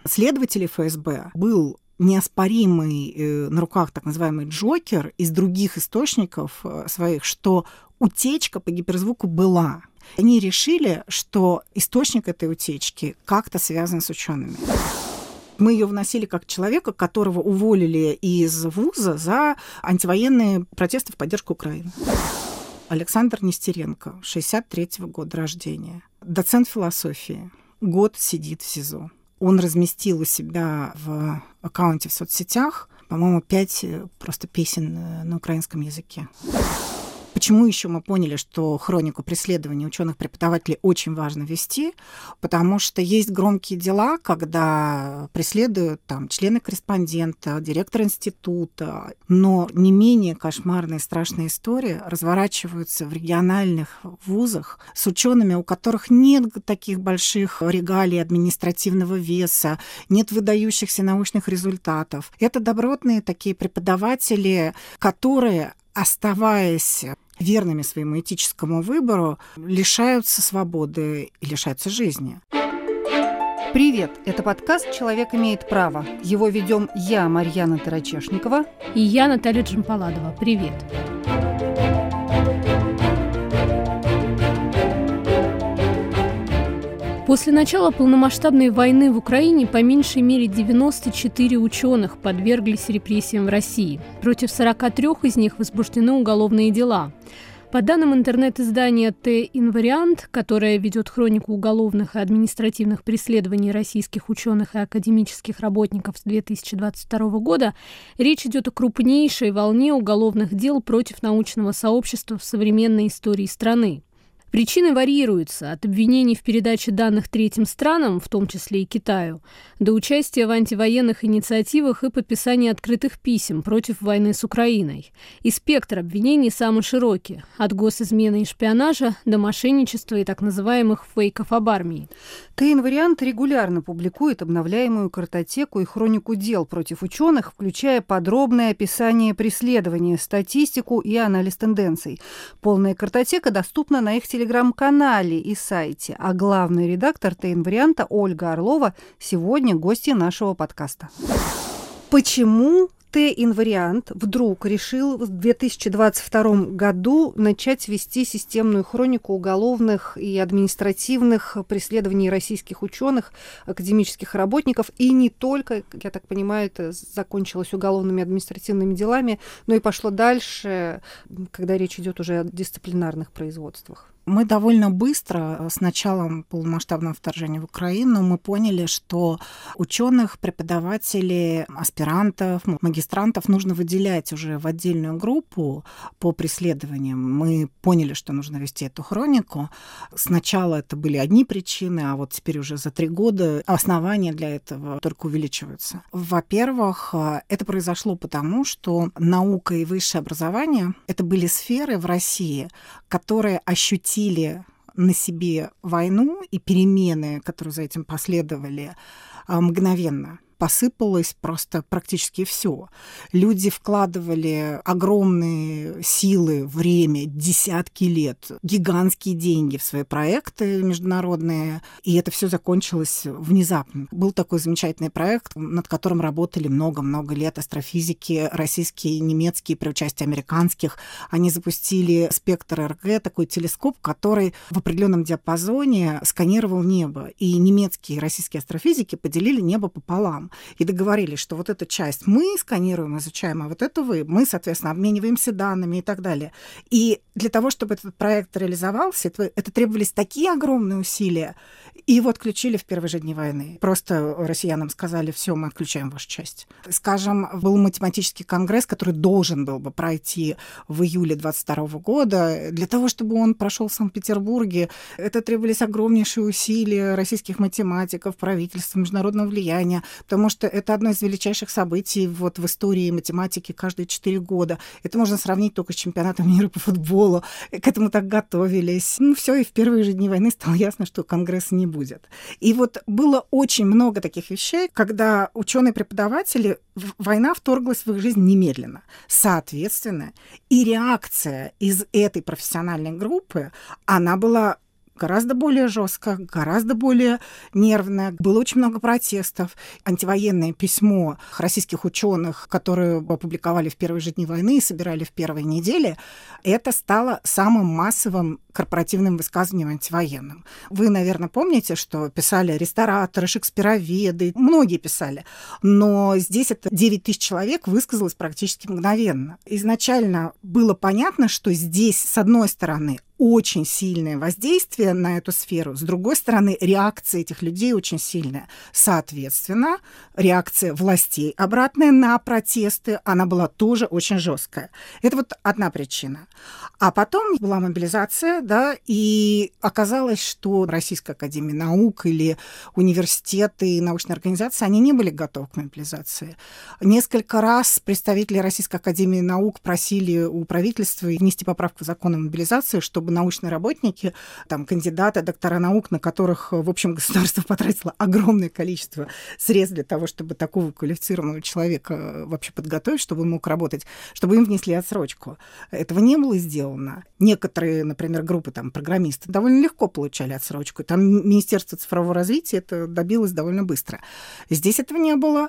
следователей ФСБ был неоспоримый на руках так называемый Джокер из других источников своих, что утечка по гиперзвуку была. Они решили, что источник этой утечки как-то связан с учеными. Мы ее вносили как человека, которого уволили из вуза за антивоенные протесты в поддержку Украины. Александр Нестеренко, 63-го года рождения, доцент философии, год сидит в СИЗО. Он разместил у себя в аккаунте в соцсетях, по-моему, 5 просто песен на украинском языке. Почему еще мы поняли, что хронику преследований ученых-преподавателей очень важно вести? Потому что есть громкие дела, когда преследуют члена-корреспондента, директора института, но не менее кошмарные страшные истории разворачиваются в региональных вузах с учеными, у которых нет таких больших регалий административного веса, нет выдающихся научных результатов. Это добротные такие преподаватели, которые, оставаясь верными своему этическому выбору, лишаются свободы и лишаются жизни. Привет! Это подкаст «Человек имеет право». Его ведем я, Марьяна Тарачешникова. И я, Наталья Джампаладова. Привет! После начала полномасштабной войны в Украине по меньшей мере 94 ученых подверглись репрессиям в России. Против 43 из них возбуждены уголовные дела. По данным интернет-издания «Т-Инвариант», которое ведет хронику уголовных и административных преследований российских ученых и академических работников с 2022 года, речь идет о крупнейшей волне уголовных дел против научного сообщества в современной истории страны. Причины варьируются от обвинений в передаче данных третьим странам, в том числе и Китаю, до участия в антивоенных инициативах и подписания открытых писем против войны с Украиной. И спектр обвинений самый широкий – от госизмены и шпионажа до мошенничества и так называемых фейков об армии. Т-Инвариант регулярно публикует обновляемую картотеку и хронику дел против ученых, включая подробное описание преследования, статистику и анализ тенденций. Полная картотека доступна на их телеграм-канале и сайте, а главный редактор Т-Инварианта Ольга Орлова сегодня гостья нашего подкаста. Почему Т-Инвариант вдруг решил в 2022 году начать вести системную хронику уголовных и административных преследований российских ученых, академических работников, и не только, я так понимаю, это закончилось уголовными административными делами, но и пошло дальше, когда речь идет уже о дисциплинарных производствах? Мы довольно быстро, с началом полномасштабного вторжения в Украину, мы поняли, что ученых, преподавателей, аспирантов, магистрантов нужно выделять уже в отдельную группу по преследованиям. Мы поняли, что нужно вести эту хронику. Сначала это были одни причины, а вот теперь уже за 3 года основания для этого только увеличиваются. Во-первых, это произошло потому, что наука и высшее образование — это были сферы в России, которые ощутили на себе войну и перемены, которые за этим последовали, мгновенно. Посыпалось просто практически все. Люди вкладывали огромные силы, время, десятки лет, гигантские деньги в свои проекты международные, и это все закончилось внезапно. Был такой замечательный проект, над которым работали много-много лет астрофизики, российские, немецкие, при участии американских. Они запустили спектр РГ, такой телескоп, который в определенном диапазоне сканировал небо. И немецкие и российские астрофизики поделили небо пополам. И договорились, что вот эту часть мы сканируем, изучаем, а вот эту вы. Мы, соответственно, обмениваемся данными и так далее. И для того, чтобы этот проект реализовался, это требовались такие огромные усилия. И его отключили в первые же дни войны. Просто россиянам сказали: все, мы отключаем вашу часть. Скажем, был математический конгресс, который должен был бы пройти в июле 2022 года. Для того, чтобы он прошел в Санкт-Петербурге, это требовались огромнейшие усилия российских математиков, правительства, международного влияния, потому что это одно из величайших событий вот в истории математики каждые 4 года. Это можно сравнить только с чемпионатом мира по футболу. К этому так готовились. Все, и в первые же дни войны стало ясно, что конгресса не будет. И вот было очень много таких вещей, когда ученые-преподаватели, война вторглась в их жизнь немедленно. Соответственно, и реакция из этой профессиональной группы, она была гораздо более жестко, гораздо более нервно. Было очень много протестов. Антивоенное письмо российских ученых, которые опубликовали в первые же дни войны и собирали в первые недели, это стало самым массовым корпоративным высказыванием антивоенным. Вы, наверное, помните, что писали рестораторы, шекспироведы, многие писали. Но здесь это 9 тысяч человек высказалось практически мгновенно. Изначально было понятно, что здесь, с одной стороны, очень сильное воздействие на эту сферу. С другой стороны, реакция этих людей очень сильная. Соответственно, реакция властей обратная на протесты, она была тоже очень жесткая. Это вот одна причина. А потом была мобилизация, да, и оказалось, что Российская академия наук или университеты и научные организации, они не были готовы к мобилизации. Несколько раз представители Российской академии наук просили у правительства внести поправку в закон о мобилизации, чтобы научные работники, там, кандидаты, доктора наук, на которых, в общем, государство потратило огромное количество средств для того, чтобы такого квалифицированного человека вообще подготовить, чтобы он мог работать, чтобы им внесли отсрочку. Этого не было сделано. Некоторые, например, группы там, программисты довольно легко получали отсрочку. Там Министерство цифрового развития это добилось довольно быстро. Здесь этого не было.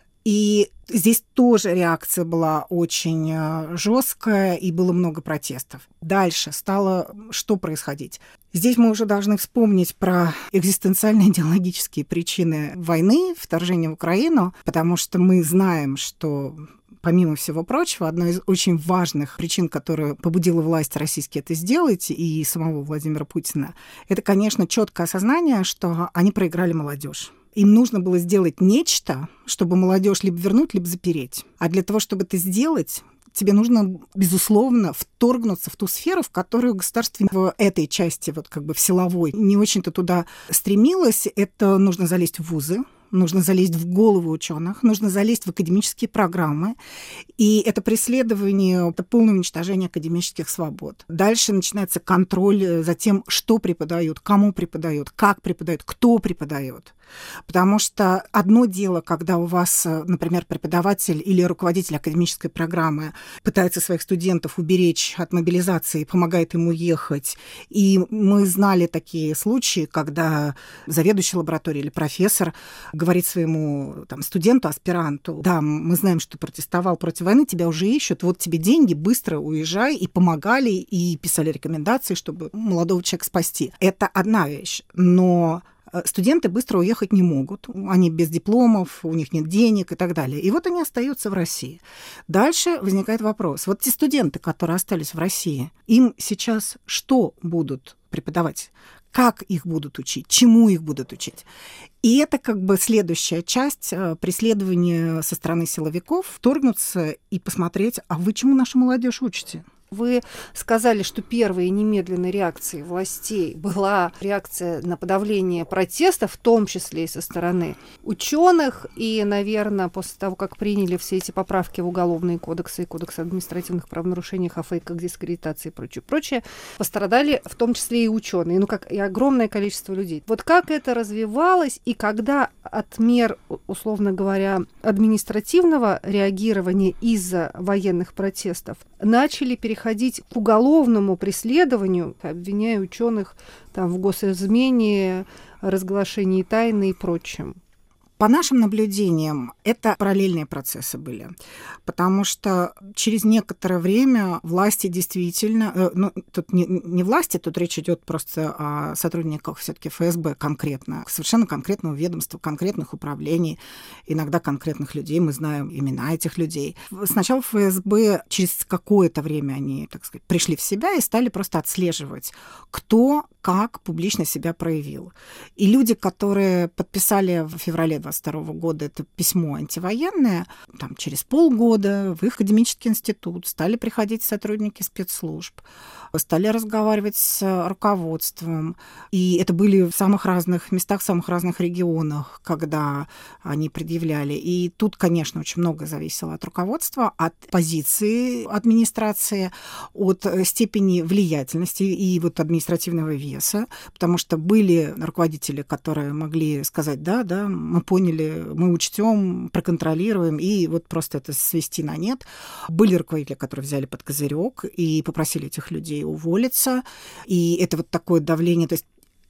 И здесь тоже реакция была очень жесткая, и было много протестов. Дальше стало что происходить? Здесь мы уже должны вспомнить про экзистенциальные идеологические причины войны, вторжения в Украину, потому что мы знаем, что, помимо всего прочего, одной из очень важных причин, которая побудила власть российские это сделать, и самого Владимира Путина, это, конечно, четкое осознание, что они проиграли молодежь. Им нужно было сделать нечто, чтобы молодежь либо вернуть, либо запереть. А для того, чтобы это сделать, тебе нужно, безусловно, вторгнуться в ту сферу, в которую государство в этой части, вот как бы в силовой, не очень-то туда стремилось. Это нужно залезть в вузы, нужно залезть в головы ученых, нужно залезть в академические программы. И это преследование, это полное уничтожение академических свобод. Дальше начинается контроль за тем, что преподают, кому преподают, как преподают, кто преподает. Потому что одно дело, когда у вас, например, преподаватель или руководитель академической программы пытается своих студентов уберечь от мобилизации, помогает им уехать. И мы знали такие случаи, когда заведующий лабораторией или профессор говорит своему там, студенту, аспиранту: да, мы знаем, что протестовал против войны, тебя уже ищут, вот тебе деньги, быстро уезжай, и помогали, и писали рекомендации, чтобы молодого человека спасти. Это одна вещь, но студенты быстро уехать не могут, они без дипломов, у них нет денег и так далее. И вот они остаются в России. Дальше возникает вопрос. Вот те студенты, которые остались в России, им сейчас что будут преподавать? Как их будут учить? Чему их будут учить? И это как бы следующая часть преследования со стороны силовиков, вторгнуться и посмотреть, а вы чему нашу молодежь учите? Вы сказали, что первой немедленной реакцией властей была реакция на подавление протестов, в том числе и со стороны ученых. И, наверное, после того, как приняли все эти поправки в уголовные кодексы и кодекс административных правонарушениях, о фейках, дискредитации и прочее, пострадали в том числе и ученые, ну как и огромное количество людей. Вот как это развивалось и когда от мер, условно говоря, административного реагирования из-за военных протестов начали переходить к уголовному преследованию, обвиняя ученых там, в госизмене, разглашении тайны и прочем? По нашим наблюдениям, это параллельные процессы были, потому что через некоторое время власти действительно, тут не власти, тут речь идет просто о сотрудниках все-таки ФСБ конкретно, совершенно конкретного ведомства, конкретных управлений, иногда конкретных людей, мы знаем имена этих людей. Сначала ФСБ через какое-то время они, так сказать, пришли в себя и стали просто отслеживать, кто как публично себя проявил. И люди, которые подписали в феврале 2022 года это письмо антивоенное, там, через полгода в их академический институт стали приходить сотрудники спецслужб, стали разговаривать с руководством. И это были в самых разных местах, в самых разных регионах, когда они предъявляли. И тут, конечно, очень много зависело от руководства, от позиции администрации, от степени влиятельности и вот административного веса, потому что были руководители, которые могли сказать: да, мы поняли, мы учтем, проконтролируем, и вот просто это свести на нет. Были руководители, которые взяли под козырек и попросили этих людей уволиться. И это вот такое давление. То есть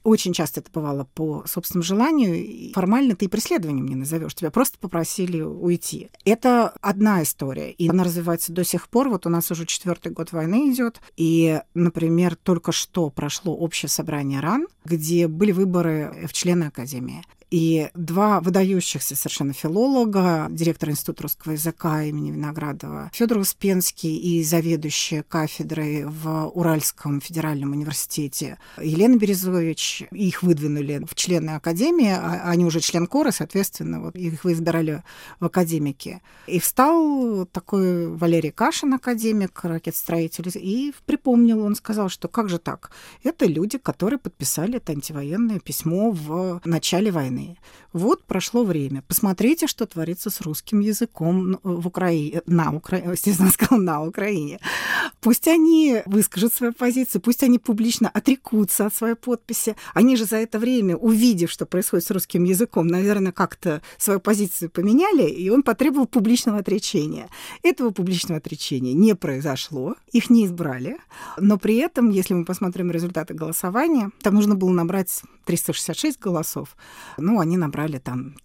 Очень часто это бывало по собственному желанию. И формально ты и преследованием не назовешь. Тебя просто попросили уйти. Это одна история. И она развивается до сих пор. Вот у нас уже 4-й год войны идет. И, например, только что прошло общее собрание РАН, где были выборы в члены Академии. И 2 выдающихся совершенно филолога, директор Института русского языка имени Виноградова Федор Успенский и заведующая кафедрой в Уральском федеральном университете Елена Березович, их выдвинули в члены Академии, они уже член Кора, соответственно, вот их избирали в академики. И встал такой Валерий Кашин, академик, ракетостроитель, и припомнил, он сказал, что как же так? Это люди, которые подписали это антивоенное письмо в начале войны. Вот прошло время. Посмотрите, что творится с русским языком в Украине, естественно, сказал, на Украине. Пусть они выскажут свою позицию, пусть они публично отрекутся от своей подписи. Они же за это время, увидев, что происходит с русским языком, наверное, как-то свою позицию поменяли, и он потребовал публичного отречения. Этого публичного отречения не произошло, их не избрали, но при этом, если мы посмотрим результаты голосования, там нужно было набрать 366 голосов, они набрали там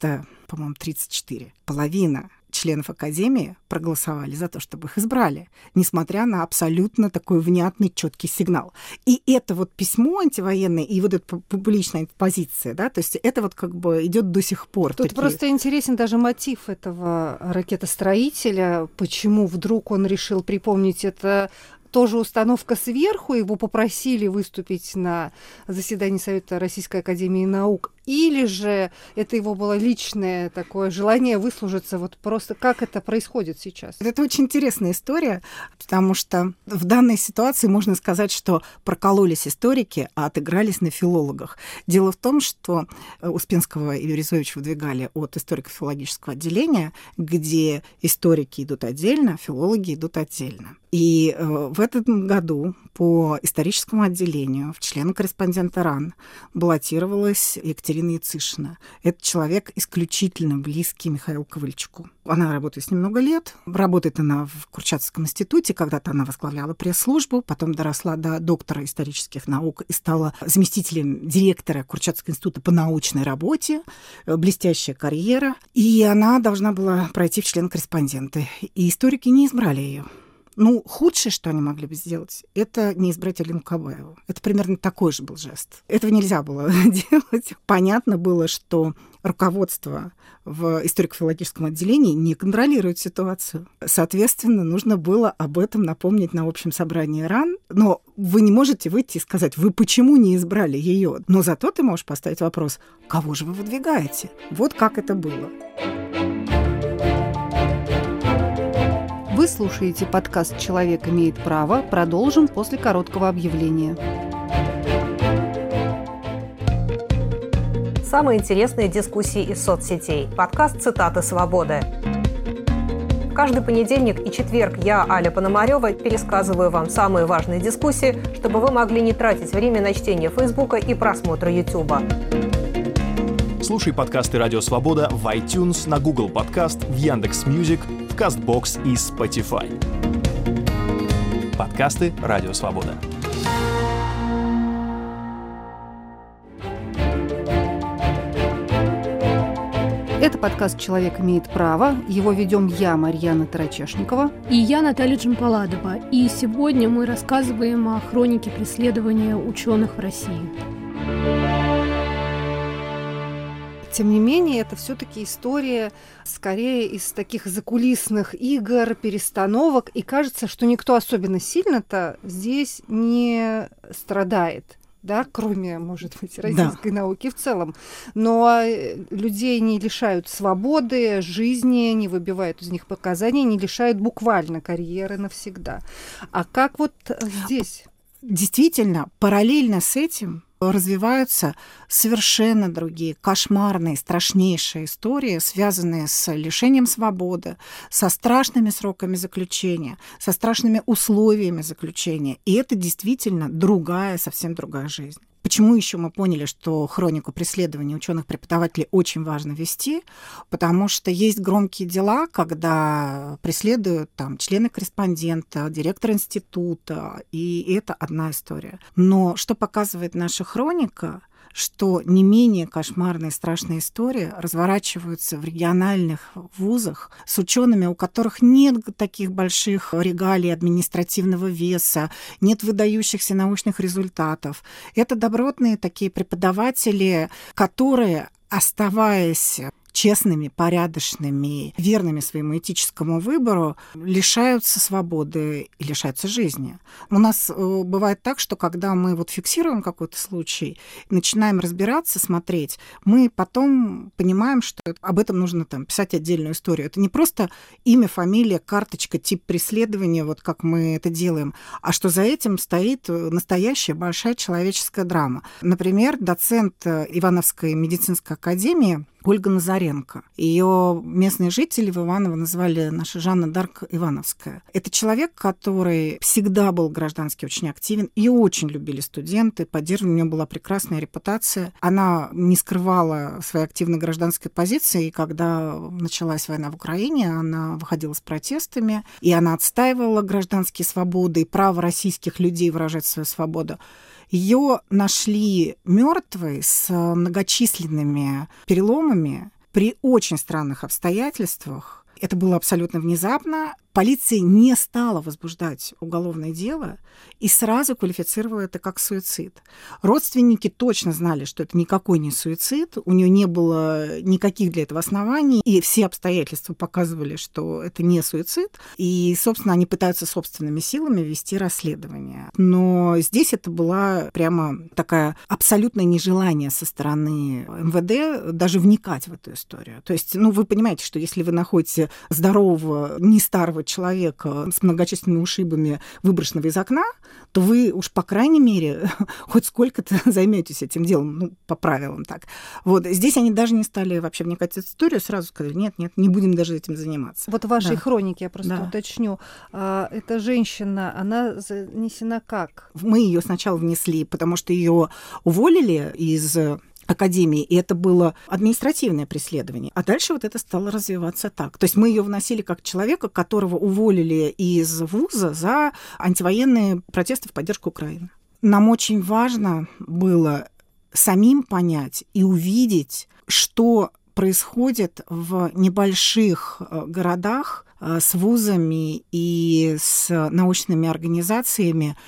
334. Половина членов Академии проголосовали за то, чтобы их избрали, несмотря на абсолютно такой внятный, четкий сигнал. И это вот письмо антивоенное, и вот эта публичная позиция, да, то есть это вот как бы идет до сих пор. Тут просто интересен даже мотив этого ракетостроителя, почему вдруг он решил припомнить это. Тоже установка сверху, его попросили выступить на заседании Совета Российской Академии Наук, или же это его было личное такое желание выслужиться? Вот просто как это происходит сейчас? Это очень интересная история, потому что в данной ситуации можно сказать, что прокололись историки, а отыгрались на филологах. Дело в том, что Успенского и Березовича выдвигали от историко-филологического отделения, где историки идут отдельно, филологи идут отдельно. И в этом году по историческому отделению в члена-корреспондента РАН баллотировалась Екатерина Яцишина. Это человек исключительно близкий Михаилу Ковальчуку. Она работает с ним много лет. Работает она в Курчатовском институте. Когда-то она возглавляла пресс-службу, потом доросла до доктора исторических наук и стала заместителем директора Курчатовского института по научной работе. Блестящая карьера. И она должна была пройти в член-корреспонденты. И историки не избрали ее. Худшее, что они могли бы сделать, это не избрать Алину Кабаеву. Это примерно такой же был жест. Этого нельзя было делать. Понятно было, что руководство в историко-филологическом отделении не контролирует ситуацию. Соответственно, нужно было об этом напомнить на общем собрании РАН. Но вы не можете выйти и сказать, вы почему не избрали ее? Но зато ты можешь поставить вопрос, кого же вы выдвигаете? Вот как это было. Вы слушаете подкаст «Человек имеет право». Продолжим после короткого объявления. Самые интересные дискуссии из соцсетей. Подкаст «Цитаты свободы». Каждый понедельник и четверг я, Аля Пономарёва, пересказываю вам самые важные дискуссии, чтобы вы могли не тратить время на чтение Фейсбука и просмотр Ютуба. Слушай подкасты «Радио Свобода» в iTunes, на Google Podcast, в Яндекс.Мьюзик, в Castbox и Spotify. Подкасты «Радио Свобода». Это подкаст «Человек имеет право». Его ведем я, Марьяна Тарачешникова. И я, Наталья Джампаладова. И сегодня мы рассказываем о хронике преследования ученых в России. Тем не менее, это все-таки история скорее из таких закулисных игр, перестановок. И кажется, что никто особенно сильно-то здесь не страдает. Да, кроме, может быть, российской науки в целом. Но людей не лишают свободы, жизни, не выбивают из них показания, не лишают буквально карьеры навсегда. А как вот здесь? Действительно, параллельно с этим развиваются совершенно другие, кошмарные, страшнейшие истории, связанные с лишением свободы, со страшными сроками заключения, со страшными условиями заключения. И это действительно совсем другая жизнь. Почему еще мы поняли, что хронику преследования ученых-преподавателей очень важно вести? Потому что есть громкие дела, когда преследуют там члена-корреспондента, директора института, и это одна история. Но что показывает наша хроника, что не менее кошмарные и страшные истории разворачиваются в региональных вузах с учеными, у которых нет таких больших регалий административного веса, нет выдающихся научных результатов. Это добротные такие преподаватели, которые, оставаясь честными, порядочными, верными своему этическому выбору, лишаются свободы и лишаются жизни. У нас бывает так, что когда мы фиксируем какой-то случай, начинаем разбираться, смотреть, мы потом понимаем, что об этом нужно писать отдельную историю. Это не просто имя, фамилия, карточка, тип преследования, как мы это делаем, а что за этим стоит настоящая большая человеческая драма. Например, доцент Ивановской медицинской академии Ольга Назаренко. Ее местные жители в Иваново называли наша Жанна Дарк Ивановская. Это человек, который всегда был граждански очень активен. Ее очень любили студенты, поддерживали, у нее была прекрасная репутация. Она не скрывала своей активной гражданской позиции, и когда началась война в Украине, она выходила с протестами, и она отстаивала гражданские свободы и право российских людей выражать свою свободу. Ее нашли мертвой с многочисленными переломами при очень странных обстоятельствах. Это было абсолютно внезапно. Полиция не стала возбуждать уголовное дело и сразу квалифицировала это как суицид. Родственники точно знали, что это никакой не суицид, у нее не было никаких для этого оснований, и все обстоятельства показывали, что это не суицид, и, собственно, они пытаются собственными силами вести расследование. Но здесь это была прямо такая абсолютное нежелание со стороны МВД даже вникать в эту историю. То есть, вы понимаете, что если вы находите здорового, не старого человека с многочисленными ушибами, выброшенного из окна, то вы уж, по крайней мере, хоть сколько-то займётесь этим делом, по правилам так. Здесь они даже не стали вообще вникать в эту историю, сразу сказали, нет, не будем даже этим заниматься. В вашей хронике, я просто уточню, эта женщина, она занесена как? Мы ее сначала внесли, потому что ее уволили из академии, и это было административное преследование. А дальше это стало развиваться так. То есть мы ее вносили как человека, которого уволили из вуза за антивоенные протесты в поддержку Украины. Нам очень важно было самим понять и увидеть, что происходит в небольших городах с вузами и с научными организациями,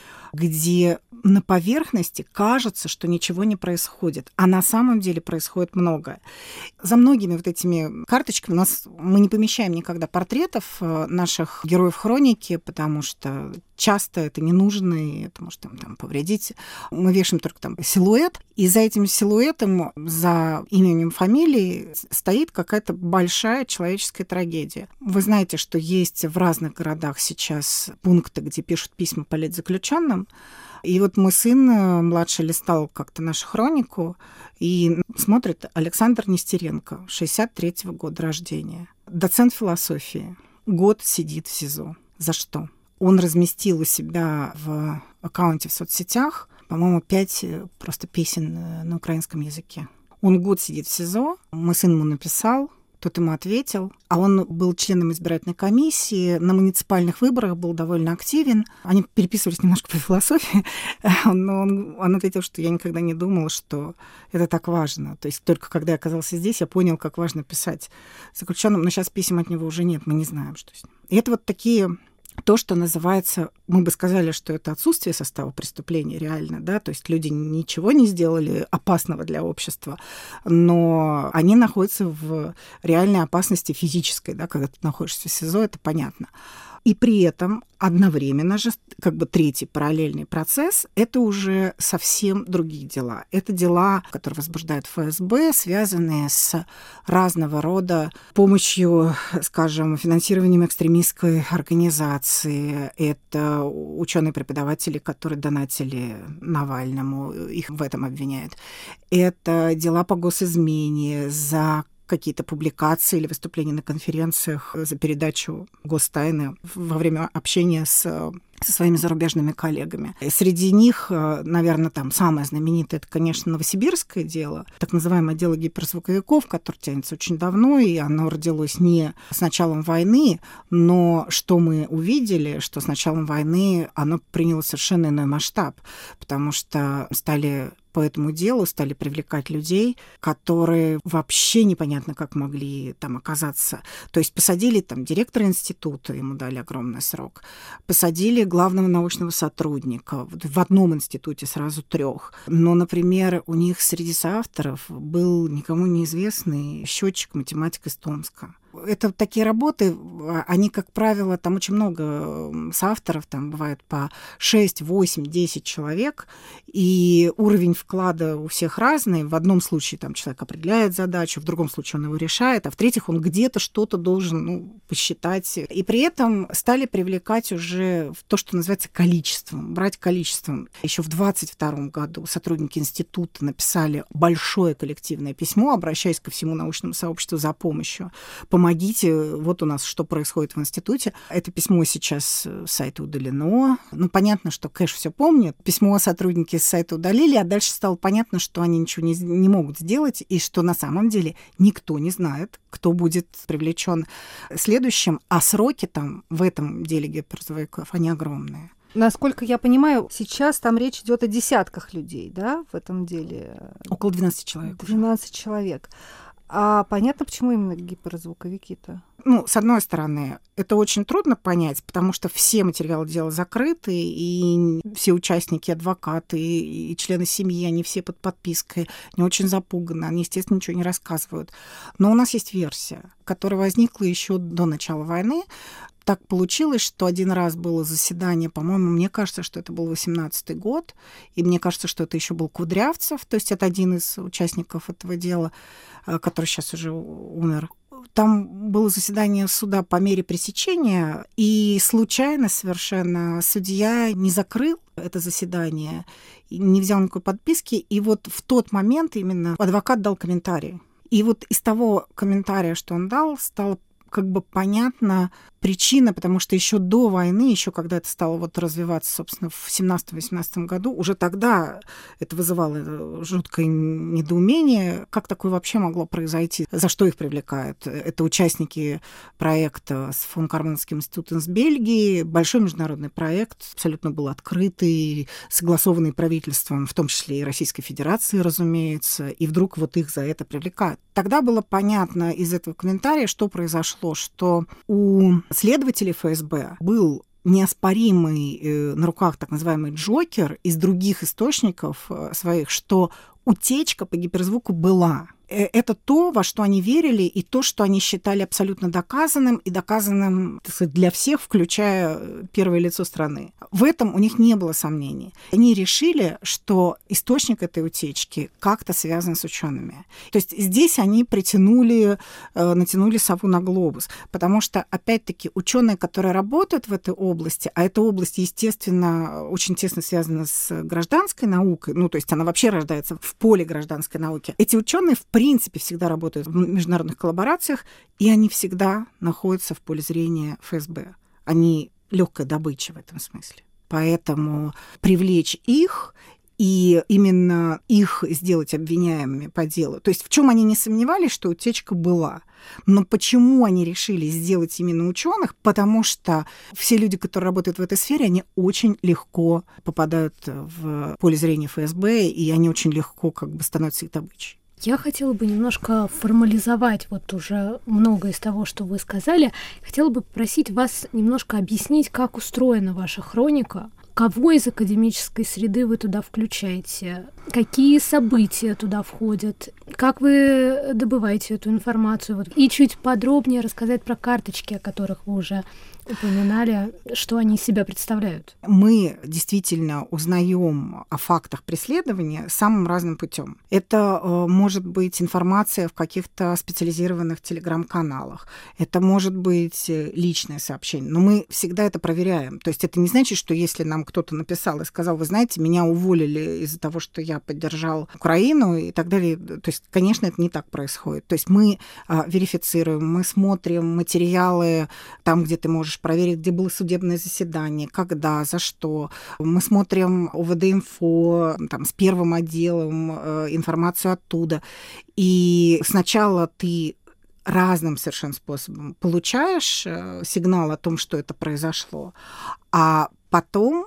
где на поверхности кажется, что ничего не происходит, а на самом деле происходит многое. За многими этими карточками мы не помещаем никогда портретов наших героев хроники, потому что часто это не нужно, и это может повредить. Мы вешаем только силуэт, и за этим силуэтом, за именем, фамилией стоит какая-то большая человеческая трагедия. Вы знаете, что есть в разных городах сейчас пункты, где пишут письма политзаключенным. И мой сын младший листал как-то нашу хронику и смотрит Александр Нестеренко, 63-го года рождения. Доцент философии. Год сидит в СИЗО. За что? Он разместил у себя в аккаунте в соцсетях, по-моему, 5 просто песен на украинском языке. Он год сидит в СИЗО, мой сын ему написал, тот ему ответил. А он был членом избирательной комиссии, на муниципальных выборах был довольно активен. Они переписывались немножко по философии, но он ответил, что я никогда не думала, что это так важно. То есть только когда я оказался здесь, я понял, как важно писать заключенным. Но сейчас писем от него уже нет, мы не знаем, что с ним. И это такие... То, что называется, мы бы сказали, что это отсутствие состава преступления реально, да, то есть люди ничего не сделали опасного для общества, но они находятся в реальной опасности физической, да, когда ты находишься в СИЗО, это понятно. И при этом одновременно же, третий параллельный процесс, это уже совсем другие дела. Это дела, которые возбуждают ФСБ, связанные с разного рода помощью, скажем, финансированием экстремистской организации. Это ученые-преподаватели, которые донатили Навальному, их в этом обвиняют. Это дела по госизмене за какие-то публикации или выступления на конференциях, за передачу гостайны во время общения с со своими зарубежными коллегами. И среди них, наверное, там самое знаменитое, это, конечно, новосибирское дело, так называемое дело гиперзвуковиков, которое тянется очень давно, и оно родилось не с началом войны, но что мы увидели, что с началом войны оно приняло совершенно иной масштаб, потому что по этому делу стали привлекать людей, которые вообще непонятно как могли там оказаться. То есть посадили там директора института, ему дали огромный срок, посадили главного научного сотрудника, в одном институте сразу 3. Но, например, у них среди соавторов был никому неизвестный счетчик, математик из Томска. Это такие работы, они, как правило, там очень много соавторов, там бывает по 6, 8, 10 человек, и уровень вклада у всех разный. В одном случае там человек определяет задачу, в другом случае он его решает, а в-третьих, он где-то что-то должен посчитать. И при этом стали привлекать уже в то, что называется количеством, брать количеством. Еще в 22 году сотрудники института написали большое коллективное письмо, обращаясь ко всему научному сообществу за помощью. Помогите, вот у нас что происходит в институте. Это письмо сейчас с сайта удалено. Понятно, что Кэш все помнит. Письмо сотрудники с сайта удалили, а дальше стало понятно, что они ничего не могут сделать, и что на самом деле никто не знает, кто будет привлечен следующим. А сроки там в этом деле гиперзвуковиков, они огромные. Насколько я понимаю, сейчас там речь идет о десятках людей, да, в этом деле? Около 12 человек. 12 человек. А понятно, почему именно гиперзвуковики-то? С одной стороны, это очень трудно понять, потому что все материалы дела закрыты, и все участники, адвокаты и члены семьи, они все под подпиской, они очень запуганы, они, естественно, ничего не рассказывают. Но у нас есть версия, которая возникла еще до начала войны. Так получилось, что один раз было заседание, по-моему, мне кажется, что это был 18-й год, и мне кажется, что это еще был Кудрявцев, то есть это один из участников этого дела, который сейчас уже умер. Там было заседание суда по мере пресечения, и случайно совершенно судья не закрыл это заседание, не взял никакой подписки, и вот в тот момент именно адвокат дал комментарий. И вот из того комментария, что он дал, стало понятна причина, потому что еще до войны, еще когда это стало развиваться, собственно, в 17-18 году, уже тогда это вызывало жуткое недоумение, как такое вообще могло произойти, за что их привлекают. Это участники проекта с фон Карманским институтом из Бельгии, большой международный проект, абсолютно был открытый, согласованный правительством, в том числе и Российской Федерации, разумеется, и вдруг их за это привлекают. Тогда было понятно из этого комментария, что произошло, что у следователей ФСБ был неоспоримый на руках так называемый Джокер из других источников своих, что утечка по гиперзвуку была. Это то, во что они верили, и то, что они считали абсолютно доказанным, и доказанным, так сказать, для всех, включая первое лицо страны. В этом у них не было сомнений. Они решили, что источник этой утечки как-то связан с учеными. То есть здесь они натянули сову на глобус, потому что, опять-таки, ученые, которые работают в этой области, а эта область, естественно, очень тесно связана с гражданской наукой, то есть она вообще рождается в поле гражданской науки, эти ученые в принципе всегда работают в международных коллаборациях, и они всегда находятся в поле зрения ФСБ. Они легкая добыча в этом смысле. Поэтому привлечь их и именно их сделать обвиняемыми по делу. То есть в чем они не сомневались, что утечка была. Но почему они решили сделать именно ученых? Потому что все люди, которые работают в этой сфере, они очень легко попадают в поле зрения ФСБ, и они очень легко становятся их добычей. Я хотела бы немножко формализовать уже многое из того, что вы сказали. Хотела бы попросить вас немножко объяснить, как устроена ваша хроника, кого из академической среды вы туда включаете, какие события туда входят, как вы добываете эту информацию, и чуть подробнее рассказать про карточки, о которых вы уже упоминали, что они из себя представляют. Мы действительно узнаем о фактах преследования самым разным путем. Это может быть информация в каких-то специализированных телеграм-каналах, это может быть личное сообщение, но мы всегда это проверяем. То есть это не значит, что если нам кто-то написал и сказал, вы знаете, меня уволили из-за того, что я поддержал Украину и так далее. То есть, конечно, это не так происходит. То есть мы верифицируем, мы смотрим материалы там, где ты можешь дальше проверить, где было судебное заседание, когда, за что. Мы смотрим ОВД-инфо, там, с первым отделом, информацию оттуда. И сначала ты разным совершенно способом получаешь сигнал о том, что это произошло, а потом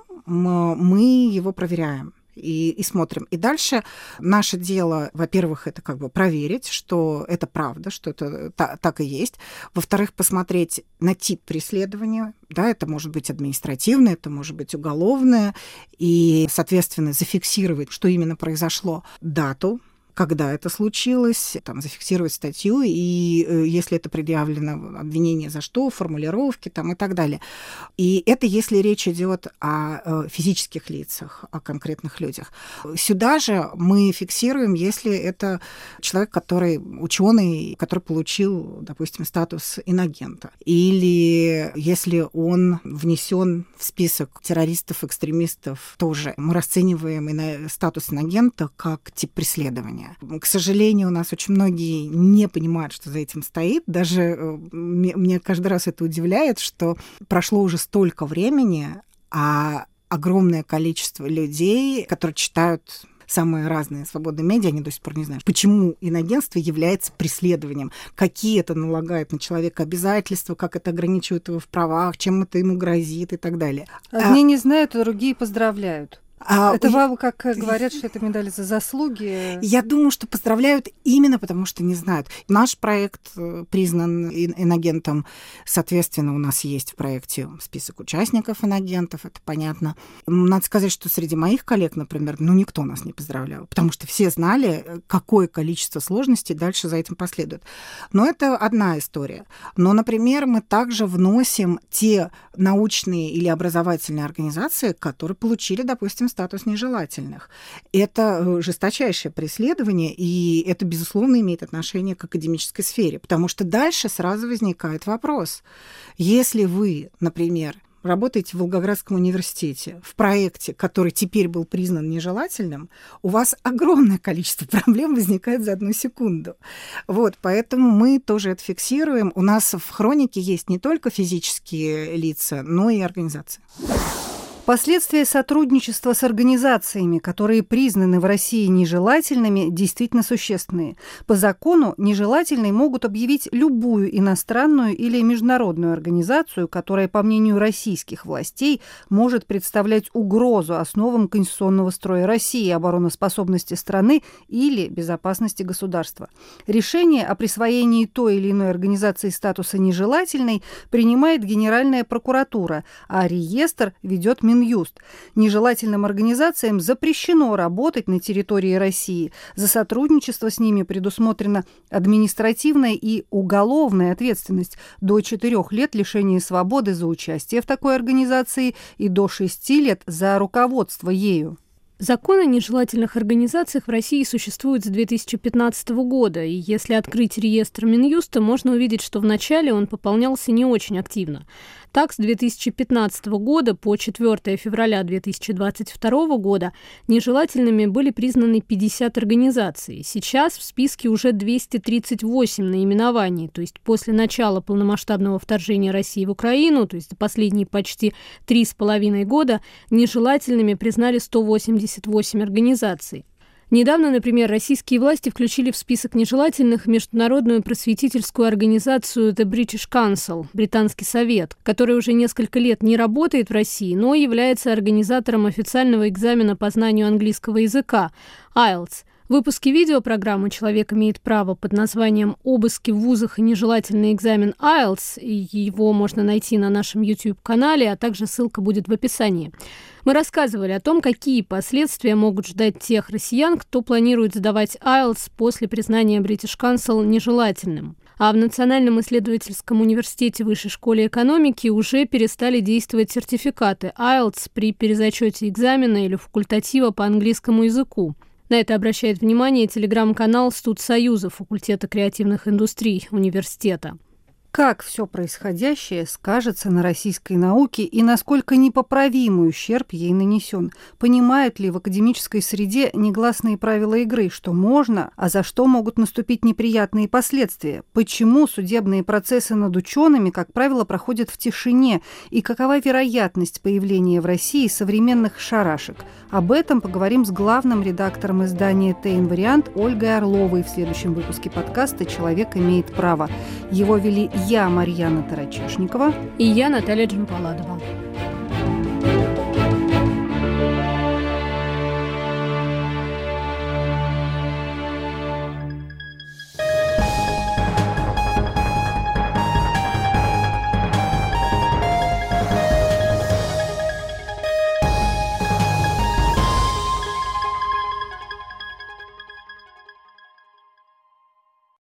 мы его проверяем. И смотрим. И дальше наше дело, во-первых, это как бы проверить, что это правда, что это так и есть. Во-вторых, посмотреть на тип преследования. Да, это может быть административное, это может быть уголовное. И, соответственно, зафиксировать, что именно произошло, дату, когда это случилось, там, зафиксировать статью, и если это предъявлено обвинение за что, формулировки там, и так далее. И это если речь идет о физических лицах, о конкретных людях. Сюда же мы фиксируем, если это человек, который ученый, который получил, допустим, статус инагента, или если он внесен в список террористов, экстремистов, тоже мы расцениваем статус инагента как тип преследования. К сожалению, у нас очень многие не понимают, что за этим стоит. Даже мне каждый раз это удивляет, что прошло уже столько времени, а огромное количество людей, которые читают самые разные свободные медиа, они до сих пор не знают, почему инагентство является преследованием, какие это налагает на человека обязательства, как это ограничивает его в правах, чем это ему грозит и так далее. Одни не знают, а другие поздравляют. Это вам, как говорят, что это медаль за заслуги? Я думаю, что поздравляют именно потому, что не знают. Наш проект признан инагентом. Соответственно, у нас есть в проекте список участников инагентов, это понятно. Надо сказать, что среди моих коллег, например, никто нас не поздравлял, потому что все знали, какое количество сложностей дальше за этим последует. Но это одна история. Но, например, мы также вносим те научные или образовательные организации, которые получили, допустим, статус нежелательных. Это жесточайшее преследование, и это, безусловно, имеет отношение к академической сфере, потому что дальше сразу возникает вопрос. Если вы, например, работаете в Волгоградском университете в проекте, который теперь был признан нежелательным, у вас огромное количество проблем возникает за одну секунду. Вот, поэтому мы тоже это фиксируем. У нас в хронике есть не только физические лица, но и организации. Последствия сотрудничества с организациями, которые признаны в России нежелательными, действительно существенные. По закону нежелательной могут объявить любую иностранную или международную организацию, которая, по мнению российских властей, может представлять угрозу основам конституционного строя России, обороноспособности страны или безопасности государства. Решение о присвоении той или иной организации статуса нежелательной принимает Генеральная прокуратура, а реестр ведет Минюст. Нежелательным организациям запрещено работать на территории России. За сотрудничество с ними предусмотрена административная и уголовная ответственность до 4 лет лишения свободы за участие в такой организации и до 6 лет за руководство ею. Закон о нежелательных организациях в России существует с 2015 года, и если открыть реестр Минюста, можно увидеть, что вначале он пополнялся не очень активно. Так, с 2015 года по 4 февраля 2022 года нежелательными были признаны 50 организаций. Сейчас в списке уже 238 наименований, то есть после начала полномасштабного вторжения России в Украину, то есть за последние почти 3,5 года, нежелательными признали 188 организаций. Недавно, например, российские власти включили в список нежелательных международную просветительскую организацию The British Council, Британский совет, которая уже несколько лет не работает в России, но является организатором официального экзамена по знанию английского языка IELTS. В выпуске видеопрограммы «Человек имеет право» под названием «Обыски в вузах и нежелательный экзамен IELTS», его можно найти на нашем YouTube-канале, а также ссылка будет в описании. Мы рассказывали о том, какие последствия могут ждать тех россиян, кто планирует сдавать IELTS после признания British Council нежелательным. А в Национальном исследовательском университете Высшей школы экономики уже перестали действовать сертификаты IELTS при перезачете экзамена или факультатива по английскому языку. На это обращает внимание телеграм-канал Студсоюза факультета креативных индустрий университета. Как все происходящее скажется на российской науке и насколько непоправимый ущерб ей нанесен? Понимают ли в академической среде негласные правила игры, что можно, а за что могут наступить неприятные последствия? Почему судебные процессы над учеными, как правило, проходят в тишине? И какова вероятность появления в России современных шарашек? Об этом поговорим с главным редактором издания «ТН-вариант» Ольгой Орловой в следующем выпуске подкаста «Человек имеет право». Его вели я, Марьяна Тарачешникова, и я, Наталья Джампаладова.